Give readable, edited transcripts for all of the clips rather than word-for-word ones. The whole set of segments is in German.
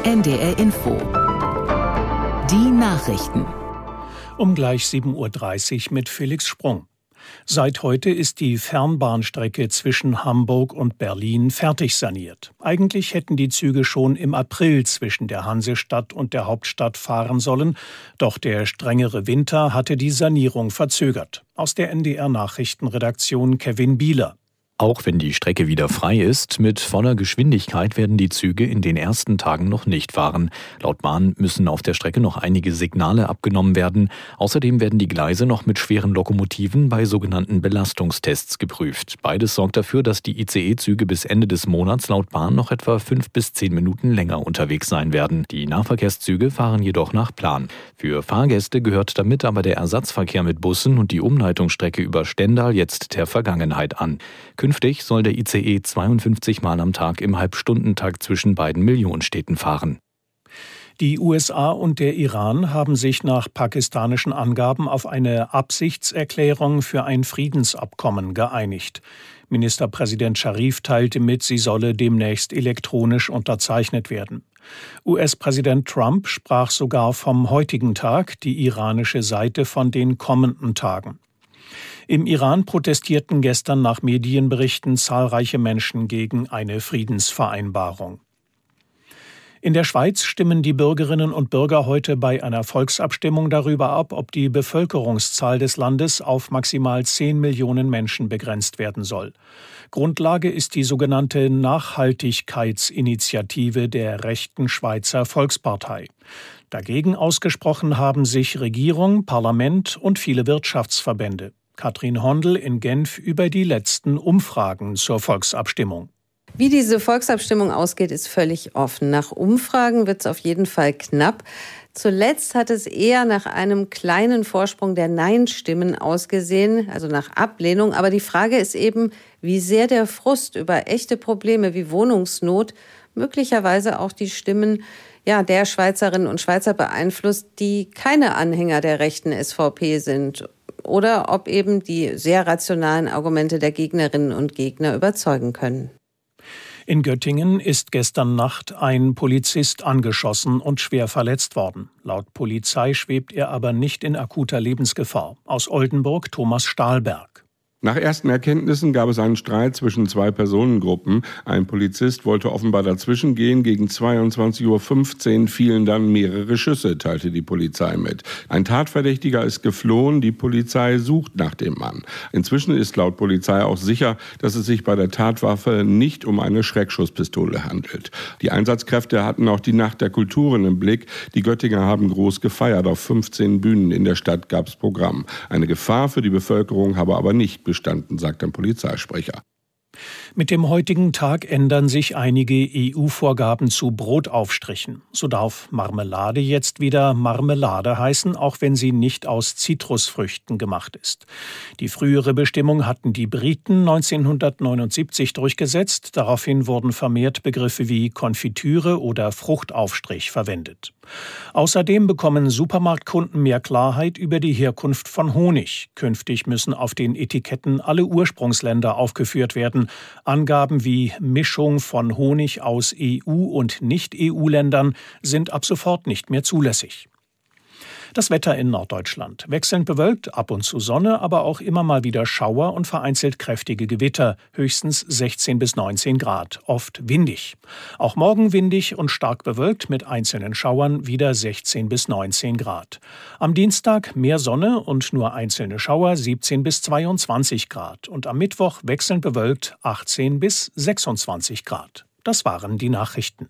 NDR Info. Die Nachrichten. Um gleich 7:30 Uhr mit Felix Sprung. Seit heute ist die Fernbahnstrecke zwischen Hamburg und Berlin fertig saniert. Eigentlich hätten die Züge schon im April zwischen der Hansestadt und der Hauptstadt fahren sollen, doch der strengere Winter hatte die Sanierung verzögert. Aus der NDR-Nachrichtenredaktion Kevin Bieler. Auch wenn die Strecke wieder frei ist, mit voller Geschwindigkeit werden die Züge in den ersten Tagen noch nicht fahren. Laut Bahn müssen auf der Strecke noch einige Signale abgenommen werden. Außerdem werden die Gleise noch mit schweren Lokomotiven bei sogenannten Belastungstests geprüft. Beides sorgt dafür, dass die ICE-Züge bis Ende des Monats laut Bahn noch etwa 5 bis 10 Minuten länger unterwegs sein werden. Die Nahverkehrszüge fahren jedoch nach Plan. Für Fahrgäste gehört damit aber der Ersatzverkehr mit Bussen und die Umleitungsstrecke über Stendal jetzt der Vergangenheit an. Künftig soll der ICE 52 Mal am Tag im Halbstundentakt zwischen beiden Millionenstädten fahren. Die USA und der Iran haben sich nach pakistanischen Angaben auf eine Absichtserklärung für ein Friedensabkommen geeinigt. Ministerpräsident Scharif teilte mit, sie solle demnächst elektronisch unterzeichnet werden. US-Präsident Trump sprach sogar vom heutigen Tag, die iranische Seite von den kommenden Tagen. Im Iran protestierten gestern nach Medienberichten zahlreiche Menschen gegen eine Friedensvereinbarung. In der Schweiz stimmen die Bürgerinnen und Bürger heute bei einer Volksabstimmung darüber ab, ob die Bevölkerungszahl des Landes auf maximal 10 Millionen Menschen begrenzt werden soll. Grundlage ist die sogenannte Nachhaltigkeitsinitiative der rechten Schweizer Volkspartei. Dagegen ausgesprochen haben sich Regierung, Parlament und viele Wirtschaftsverbände. Katrin Hondel in Genf über die letzten Umfragen zur Volksabstimmung. Wie diese Volksabstimmung ausgeht, ist völlig offen. Nach Umfragen wird es auf jeden Fall knapp. Zuletzt hat es eher nach einem kleinen Vorsprung der Nein-Stimmen ausgesehen, also nach Ablehnung. Aber die Frage ist eben, wie sehr der Frust über echte Probleme wie Wohnungsnot möglicherweise auch die Stimmen der Schweizerinnen und Schweizer beeinflusst, die keine Anhänger der rechten SVP sind. Oder ob eben die sehr rationalen Argumente der Gegnerinnen und Gegner überzeugen können. In Göttingen ist gestern Nacht ein Polizist angeschossen und schwer verletzt worden. Laut Polizei schwebt er aber nicht in akuter Lebensgefahr. Aus Oldenburg Thomas Stahlberg. Nach ersten Erkenntnissen gab es einen Streit zwischen zwei Personengruppen. Ein Polizist wollte offenbar dazwischen gehen. Gegen 22:15 Uhr fielen dann mehrere Schüsse, teilte die Polizei mit. Ein Tatverdächtiger ist geflohen. Die Polizei sucht nach dem Mann. Inzwischen ist laut Polizei auch sicher, dass es sich bei der Tatwaffe nicht um eine Schreckschusspistole handelt. Die Einsatzkräfte hatten auch die Nacht der Kulturen im Blick. Die Göttinger haben groß gefeiert. Auf 15 Bühnen in der Stadt gab es Programm. Eine Gefahr für die Bevölkerung habe aber nicht bestanden, sagt ein Polizeisprecher. Mit dem heutigen Tag ändern sich einige EU-Vorgaben zu Brotaufstrichen. So darf Marmelade jetzt wieder Marmelade heißen, auch wenn sie nicht aus Zitrusfrüchten gemacht ist. Die frühere Bestimmung hatten die Briten 1979 durchgesetzt. Daraufhin wurden vermehrt Begriffe wie Konfitüre oder Fruchtaufstrich verwendet. Außerdem bekommen Supermarktkunden mehr Klarheit über die Herkunft von Honig. Künftig müssen auf den Etiketten alle Ursprungsländer aufgeführt werden. Angaben wie Mischung von Honig aus EU- und Nicht-EU-Ländern sind ab sofort nicht mehr zulässig. Das Wetter in Norddeutschland. Wechselnd bewölkt, ab und zu Sonne, aber auch immer mal wieder Schauer und vereinzelt kräftige Gewitter, höchstens 16 bis 19 Grad, oft windig. Auch morgen windig und stark bewölkt mit einzelnen Schauern, wieder 16 bis 19 Grad. Am Dienstag mehr Sonne und nur einzelne Schauer, 17 bis 22 Grad. Und am Mittwoch wechselnd bewölkt, 18 bis 26 Grad. Das waren die Nachrichten.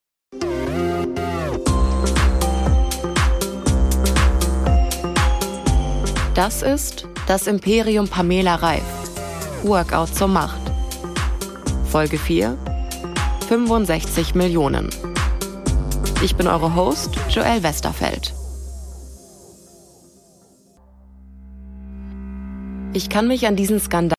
Das ist das Imperium Pamela Reif. Workout zur Macht. Folge 4. 65 Millionen. Ich bin eure Host, Joelle Westerfeld. Ich kann mich an diesen Skandal